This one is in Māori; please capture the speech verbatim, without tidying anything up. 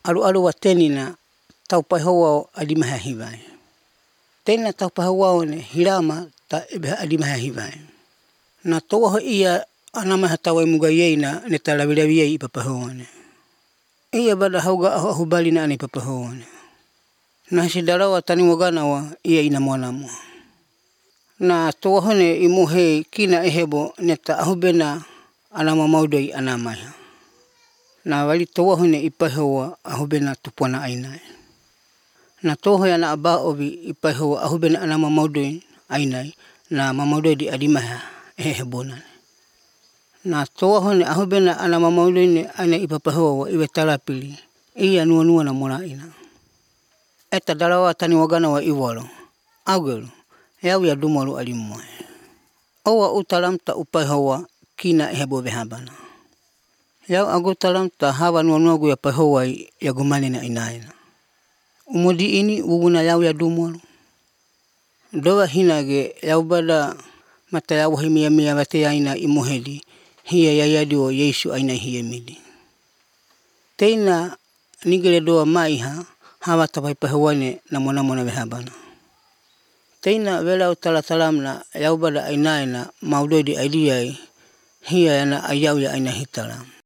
alu-alu watenina taupahoa alimaha hivai. Tena taupahoa ne hirama ta ebe alimaha hivai. Na toa ia anamaha tawa mugayeina ne talawilawiya ipapahoa ne. Ia bada hauga ahu balina ane ipapahoa ne. Na sidarawa tani moganawa ia ina moanamo. Na toa hone imuhe kina ehebo neta ahubena anama maudoi anamaiha. Na wali toa hone ipahoa ahubena tupuana ainai. Na toa yana aba obi ipahoa ahubena anama maudoi ainai na mamaudoi di adimaha ehebona. Na toa hone ahubena anama maudoi ne ane ipapahoa iwe talapili ia nua-nua na mora ina. Eta darawa tani waganawa iwalo. Augelu, yau ya dumaru alimuai. Owa utalam ta upahoa kina ehebo behabana. Yau agutalam ta hawa nua-nua gu ya pahoa ya gumane na inaina. Umudi ini wuguna yau ya dumaru. Doa hinage yau bada mata yau himia-mia wate aina imuhedi. Hiya yayadiwo Yesu aina hiya midi. Teina nigere doa maiha hawa tapai pahoane na mona-mona behabana. Teina wela utala-talam na yau bada ainaina maudoi di aidiyai hiya yana ayau ya aina hitalam.